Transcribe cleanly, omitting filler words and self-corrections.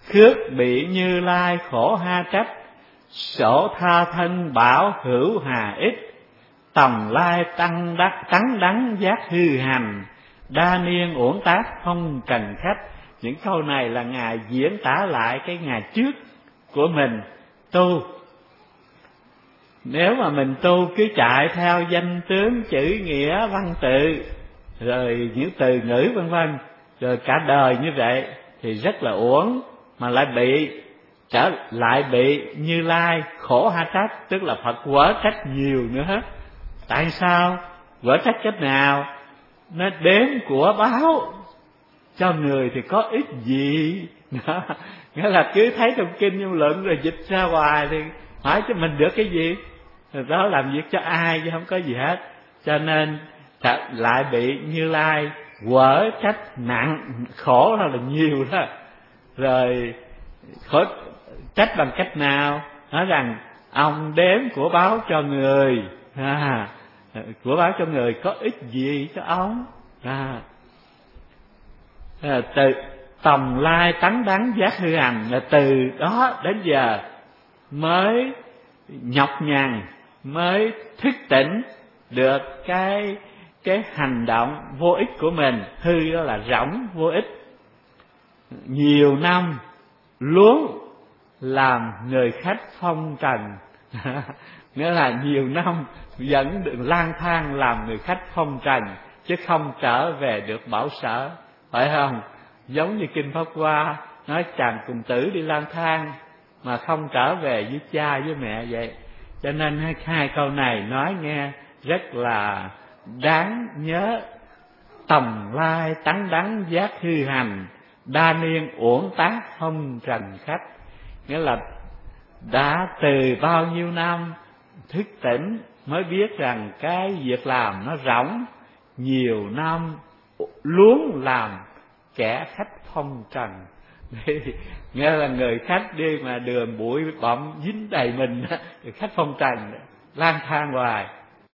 khước bị Như Lai khổ ha trách, sổ tha thân bảo hữu hà ích, tầm lai tăng đắc tắng đắng giác hư hành, đa niên uổng tác không trần khách. Những câu này là Ngài diễn tả lại cái ngày trước của mình tu. Nếu mà mình tu cứ chạy theo danh tướng chữ nghĩa văn tự rồi những từ ngữ vân vân, rồi cả đời như vậy thì rất là uổng, mà lại bị Như Lai khổ ha trách, tức là Phật quở trách nhiều nữa. Tại sao? Quở trách cách nào? Nó đếm của báo cho người thì có ích gì? Đó. Nghĩa là cứ thấy trong kinh Vô Lượng rồi dịch ra hoài thì hỏi cho mình được cái gì? Rồi đó làm việc cho ai chứ không có gì hết. Cho nên lại bị Như Lai quở trách nặng, khổ là nhiều đó. Rồi khổ trách bằng cách nào? Nói rằng ông đếm của báo cho người, của báo cho người có ích gì cho ông? Từ tầm lai tắng đắng giác hư hành, là từ đó đến giờ mới nhọc nhằn, mới thức tỉnh được cái hành động vô ích của mình. Hư đó là rỗng, vô ích. Nhiều năm luống làm người khách phong trần. Nghĩa là nhiều năm vẫn được lang thang làm người khách phong trần, chứ không trở về được bảo sở, phải không? Giống như kinh Pháp Hoa nói chàng cùng tử đi lang thang mà không trở về với cha với mẹ vậy. Cho nên hai câu này nói nghe rất là đáng nhớ. Tầm lai tắng đắng giác hư hành, đa niên uổng tác không trần khách. Nghĩa là đã từ bao nhiêu năm thức tỉnh mới biết rằng cái việc làm nó rỗng, nhiều năm luống làm kẻ khách phong trần. Nghe là người khách đi mà đường bụi bặm dính đầy mình, người khách phong trần lang thang hoài.